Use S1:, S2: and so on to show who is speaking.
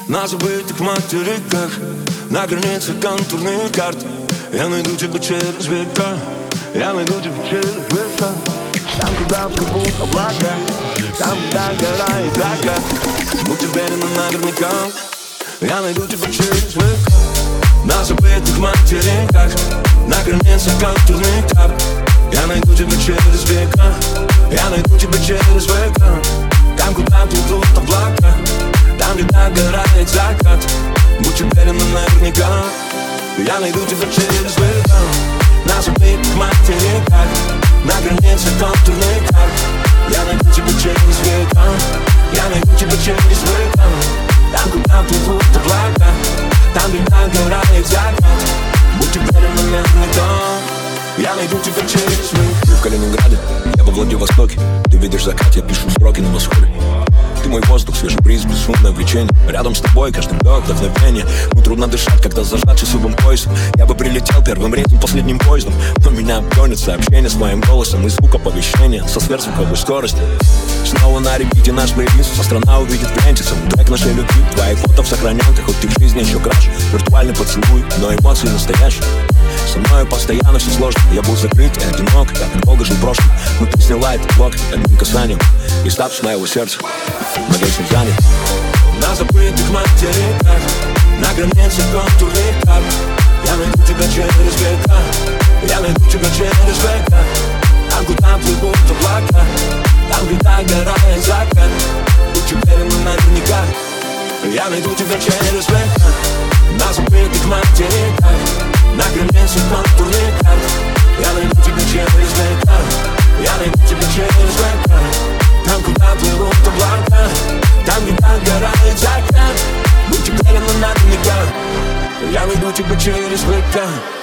S1: На забытых материках, на границе контурных карт. Я найду тебя через века, я найду тебя через века. Там, куда вскрывут облака, там, куда гора и закат. Будь уверена наверняка, я найду тебя через века. На забытых материках, на границе контурных карт. Я найду тебя через века, я найду тебя через века. Там, куда плывут облака, там, где догорает закат. Будь уверена наверняка, я найду тебя через века. На забытых материках, на границе контурных карт. Я найду тебя через века, я найду тебя через века. Там, куда плывут облака, там, где догорает закат. Будь уверена наверняка, я найду тебя через века.
S2: Ты в Калининграде, я во Владивостоке. Ты видишь закат, я пишу строки на восходе. Ты мой воздух, свежий бриз, безумное влечение. Рядом с тобой каждый вдох вдохновение. Ну трудно дышать, когда зажат часовым поясом. Я бы прилетел первым рейсом, последним поездом, но меня обгонит сообщение с моим голосом и звук оповещения со сверхзвуковой скоростью. Снова на репите наш плейлист, вся страна увидит в ленте сам трек нашей любви. Твоих фото сохранен, ты хоть ты в жизни еще краш. Виртуальный поцелуй, но эмоции настоящие. Со мною постоянно все сложно. Я был закрыт и одинок, я долго жил прошлым. Но ты сняла этот блок одним касанием, и статус моего сердца навечно занят.
S1: На забытых материках, на границе контурных карт. Я найду тебя через века, я найду тебя через века. Там, куда плывут облака, там, где догорает закат. Будь уверена наверняка, я найду тебя через века. На забытых материках, на границе контурных карт. Я найду тебя через века, я найду тебя через века. Там, куда плывут облака, там, где догорает закат. Будь уверена наверняка, я найду тебя через века.